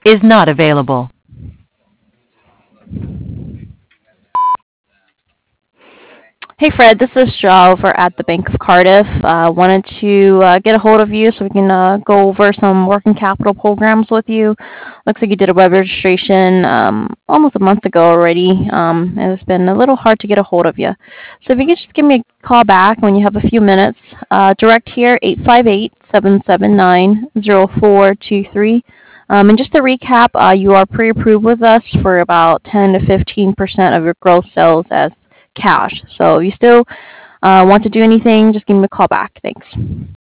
is not available. Hey Fred, this is Shaw over at the Bank of Cardiff. Wanted to get a hold of you so we can go over some working capital programs with you. Looks like you did a web registration almost a month ago already, and it's been a little hard to get a hold of you. So if you could just give me a call back when you have a few minutes, direct here 858-779-0423. And just to recap, you are pre-approved with us for about 10 to 15% of your gross sales as cash. So if you still want to do anything, just give me a call back. Thanks.